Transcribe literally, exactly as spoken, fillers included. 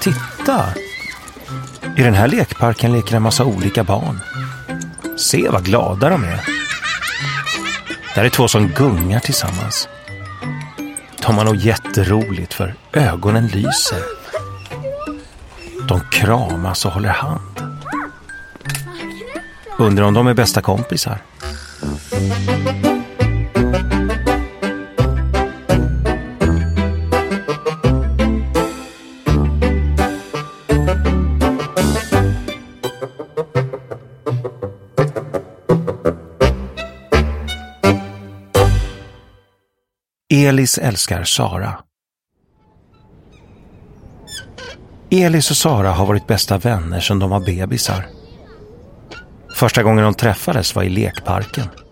titta! I den här lekparken leker en massa olika barn. Se vad glada de är. Där är två som gungar tillsammans. De har nog jätteroligt för ögonen lyser. De kramas och håller hand. Undrar om de är bästa kompisar. Elis älskar Sara. Elis och Sara har varit bästa vänner sedan de var bebisar. Första gången de träffades var i lekparken.